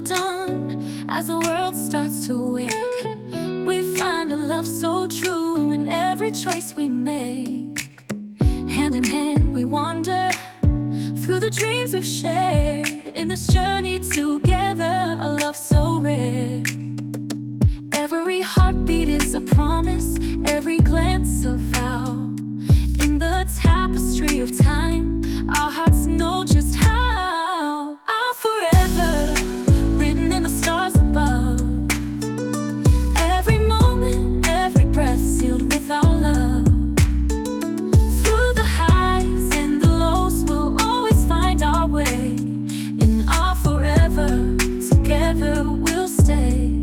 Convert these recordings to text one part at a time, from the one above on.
undone as the world starts to wake. We find a love so true in every choice we make. Hand in hand we wander through the dreams we've shared. In this journey together, a love so rare. Every heartbeat is a promise, every glance a vow. In the tapestry of time, our hearts know just how. Our forever, written in the stars above. Every moment, every breath sealed with our love. Through the highs and the lows, we'll always find our way. In our forever, together we'll stay.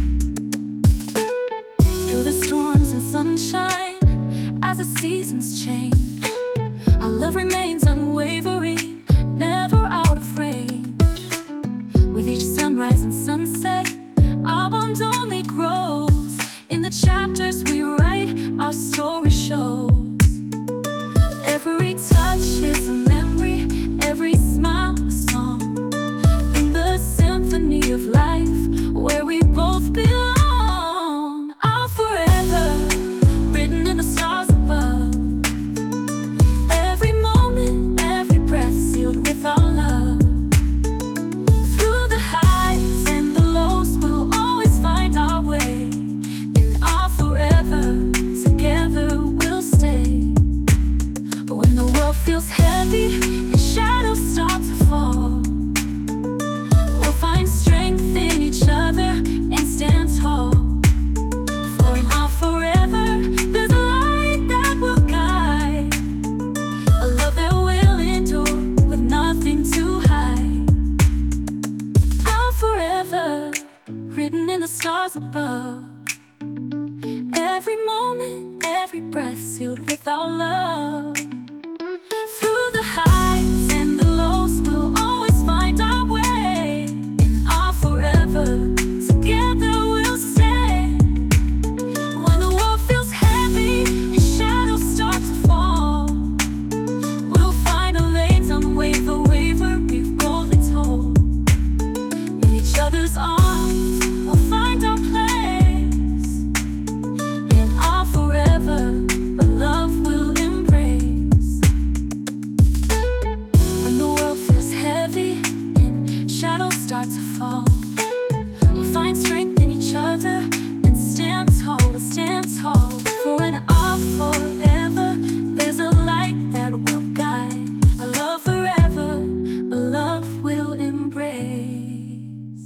Through the storms and sunshine, as the seasons change, our love remains unwavering, never out of range. With each sunrise and sunset, our bond only grows. In the chapters we write, our story shows. Every touch is a memory, every smile a song. In the symphony of life, where we both belong. Our forever, written in the stars above. Every moment, every breath sealed with our love. Through the highs and the lows, we'll always find our way. In our forever, together we'll stay. But when the world feels heavy and shadows start to fall, we'll find strength in each other and stand tall. For in our forever, there's a light that will guide, a love that will endure with nothing to hide. Our forever, written in the stars above. Every moment, every breath sealed with our love. Through the highs and the lows, we'll always find our way. In our forever, together we'll stand. When the world feels heavy and shadows start to fall, we'll find our lanes unwavering, boldly told. In each other's arms, we'll find our place. In our forever, a love will embrace. When the world feels heavy and shadows start to fall, we find strength in each other and stand tall, stand tall. For in our forever, there's a light that will guide, a love forever, a love will embrace.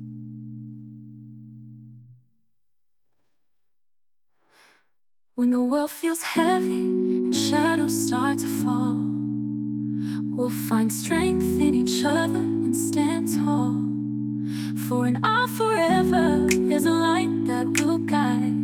When the world feels heavy and shadows start to fall, we'll find strength in each other and stand tall. For in our forever, there's a light that will guide,